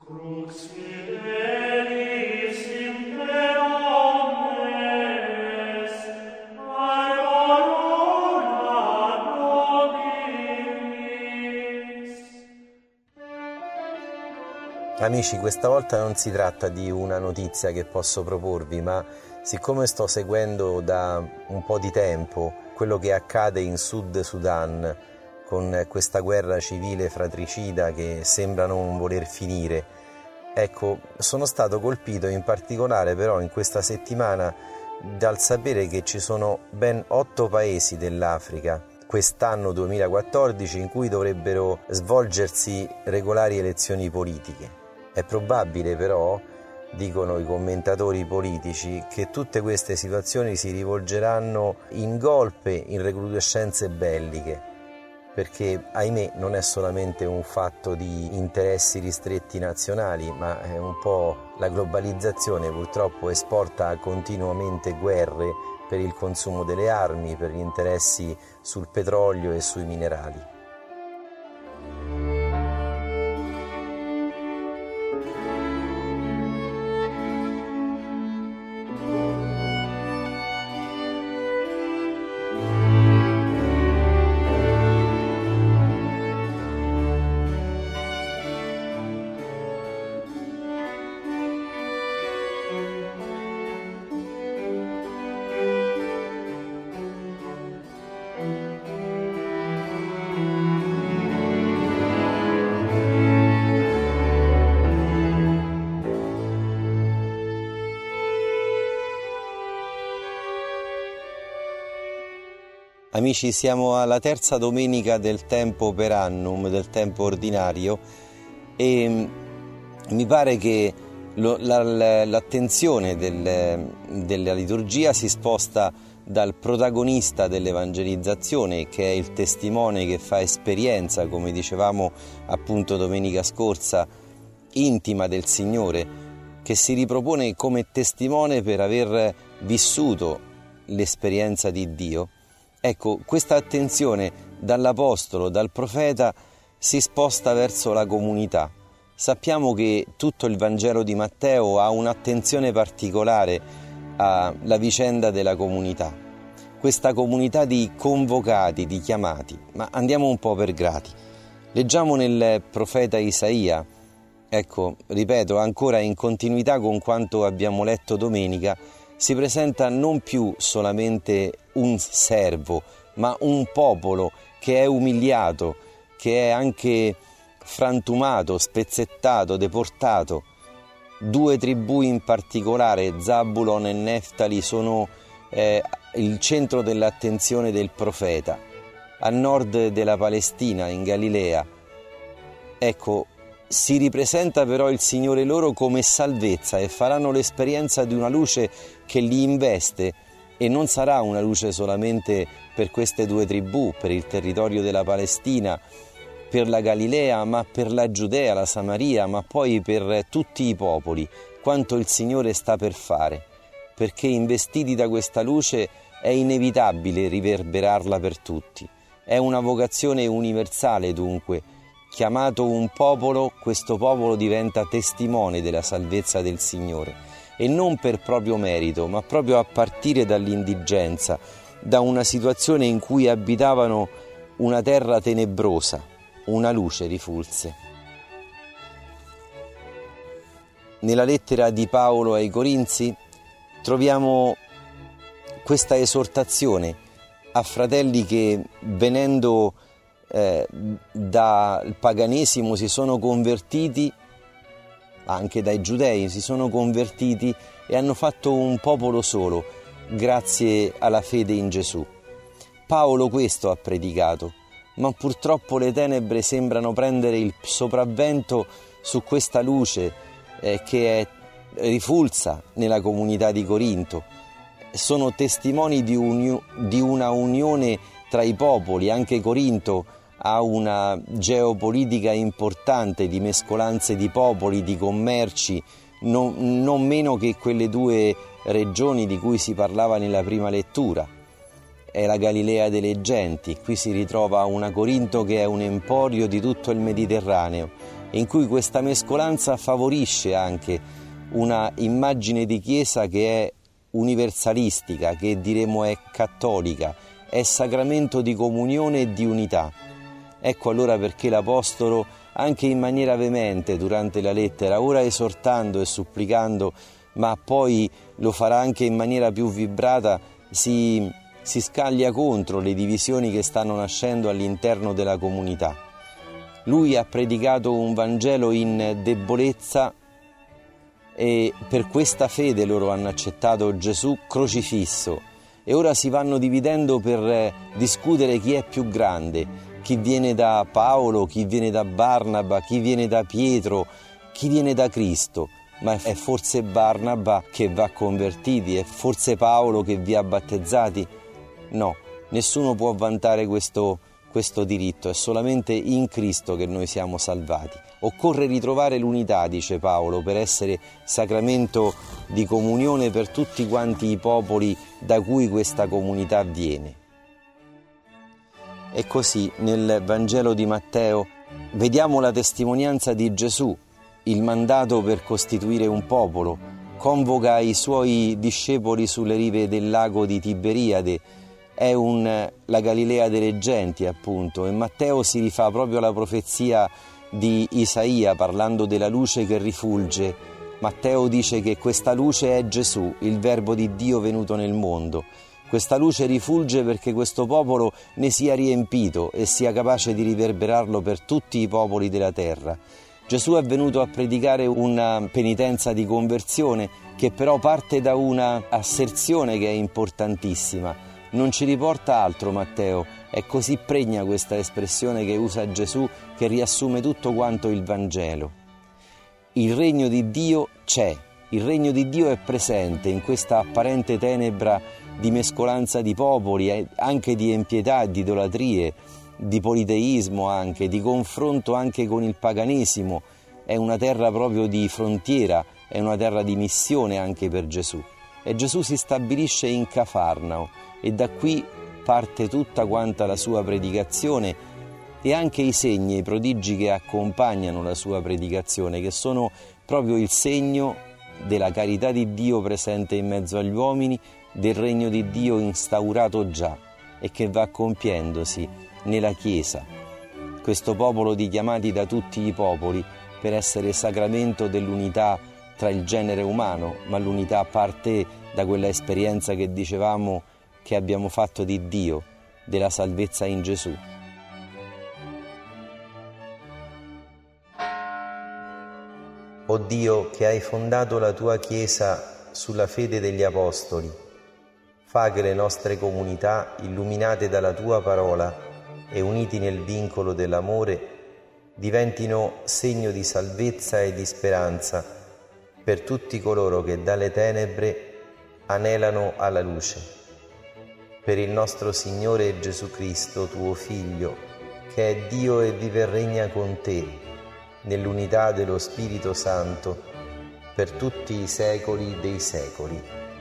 Crux fidelis inter omnes, aurora nobis. Amici, questa volta non si tratta di una notizia che posso proporvi, ma siccome sto seguendo da un po' di tempo quello che accade in Sud Sudan con questa guerra civile fratricida che sembra non voler finire, ecco, sono stato colpito in particolare però in questa settimana dal sapere che ci sono ben 8 paesi dell'Africa quest'anno 2014 in cui dovrebbero svolgersi regolari elezioni politiche. È probabile però, dicono i commentatori politici, che tutte queste situazioni si rivolgeranno in golpe, in recrudescenze belliche, perché ahimè non è solamente un fatto di interessi ristretti nazionali, ma è un po' la globalizzazione purtroppo esporta continuamente guerre per il consumo delle armi, per gli interessi sul petrolio e sui minerali. Amici, siamo alla terza domenica del tempo per annum, del tempo ordinario, e mi pare che l'attenzione della liturgia si sposta dal protagonista dell'evangelizzazione, che è il testimone che fa esperienza, come dicevamo appunto domenica scorsa, intima del Signore, che si ripropone come testimone per aver vissuto l'esperienza di Dio. Ecco, questa attenzione dall'Apostolo, dal profeta, si sposta verso la comunità. Sappiamo che tutto il Vangelo di Matteo ha un'attenzione particolare alla vicenda della comunità. Questa comunità di convocati, di chiamati. Ma andiamo un po' per gradi. Leggiamo nel profeta Isaia, ecco, ripeto, ancora in continuità con quanto abbiamo letto domenica, si presenta non più solamente un servo, ma un popolo che è umiliato, che è anche frantumato, spezzettato, deportato. 2 tribù in particolare, Zabulon e Neftali, sono il centro dell'attenzione del profeta. A nord della Palestina, in Galilea, ecco, si ripresenta però il Signore loro come salvezza e faranno l'esperienza di una luce che li investe, e non sarà una luce solamente per queste 2 tribù, per il territorio della Palestina, per la Galilea, ma per la Giudea, la Samaria, ma poi per tutti i popoli, quanto il Signore sta per fare, perché investiti da questa luce è inevitabile riverberarla per tutti. È una vocazione universale dunque. Chiamato un popolo, questo popolo diventa testimone della salvezza del Signore, e non per proprio merito, ma proprio a partire dall'indigenza, da una situazione in cui abitavano una terra tenebrosa, una luce rifulse. Nella lettera di Paolo ai Corinzi troviamo questa esortazione a fratelli che, venendo dal paganesimo, si sono convertiti, anche dai giudei si sono convertiti e hanno fatto un popolo solo grazie alla fede in Gesù. Paolo questo ha predicato, ma purtroppo le tenebre sembrano prendere il sopravvento su questa luce che è rifulsa nella comunità di Corinto. Sono testimoni di una unione tra i popoli. Anche Corinto ha una geopolitica importante di mescolanze di popoli, di commerci, non meno che quelle 2 regioni di cui si parlava nella prima lettura. È la Galilea delle genti. Qui si ritrova una Corinto che è un emporio di tutto il Mediterraneo, e in cui questa mescolanza favorisce anche una immagine di Chiesa che è universalistica, che diremo è cattolica, è sacramento di comunione e di unità. Ecco allora perché l'Apostolo, anche in maniera veemente durante la lettera, ora esortando e supplicando, ma poi lo farà anche in maniera più vibrata, si scaglia contro le divisioni che stanno nascendo all'interno della comunità. Lui ha predicato un Vangelo in debolezza e per questa fede loro hanno accettato Gesù crocifisso e ora si vanno dividendo per discutere chi è più grande, chi viene da Paolo, chi viene da Barnaba, chi viene da Pietro, chi viene da Cristo. Ma è forse Barnaba che va convertiti, è forse Paolo che vi ha battezzati? No, nessuno può vantare questo diritto, è solamente in Cristo che noi siamo salvati. Occorre ritrovare l'unità, dice Paolo, per essere sacramento di comunione per tutti quanti i popoli da cui questa comunità viene. E così nel Vangelo di Matteo vediamo la testimonianza di Gesù, il mandato per costituire un popolo, convoca i suoi discepoli sulle rive del lago di Tiberiade, è la Galilea delle genti appunto, e Matteo si rifà proprio alla profezia di Isaia parlando della luce che rifulge. Matteo dice che questa luce è Gesù, il Verbo di Dio venuto nel mondo. Questa luce rifulge perché questo popolo ne sia riempito e sia capace di riverberarlo per tutti i popoli della terra. Gesù è venuto a predicare una penitenza di conversione che però parte da una asserzione che è importantissima. Non ci riporta altro Matteo, è così pregna questa espressione che usa Gesù che riassume tutto quanto il Vangelo. Il regno di Dio c'è, il regno di Dio è presente in questa apparente tenebra di mescolanza di popoli, anche di impietà, di idolatrie, di politeismo anche, di confronto anche con il paganesimo. È una terra proprio di frontiera, è una terra di missione anche per Gesù. E Gesù si stabilisce in Cafarnao e da qui parte tutta quanta la sua predicazione e anche i segni e i prodigi che accompagnano la sua predicazione, che sono proprio il segno della carità di Dio presente in mezzo agli uomini, del regno di Dio instaurato già e che va compiendosi nella Chiesa, questo popolo di chiamati da tutti i popoli per essere sacramento dell'unità tra il genere umano, ma l'unità parte da quella esperienza che dicevamo che abbiamo fatto di Dio, della salvezza in Gesù. O Dio, che hai fondato la tua Chiesa sulla fede degli Apostoli, fa che le nostre comunità, illuminate dalla tua parola e uniti nel vincolo dell'amore, diventino segno di salvezza e di speranza per tutti coloro che dalle tenebre anelano alla luce. Per il nostro Signore Gesù Cristo, tuo Figlio, che è Dio e vive e regna con te, nell'unità dello Spirito Santo, per tutti i secoli dei secoli.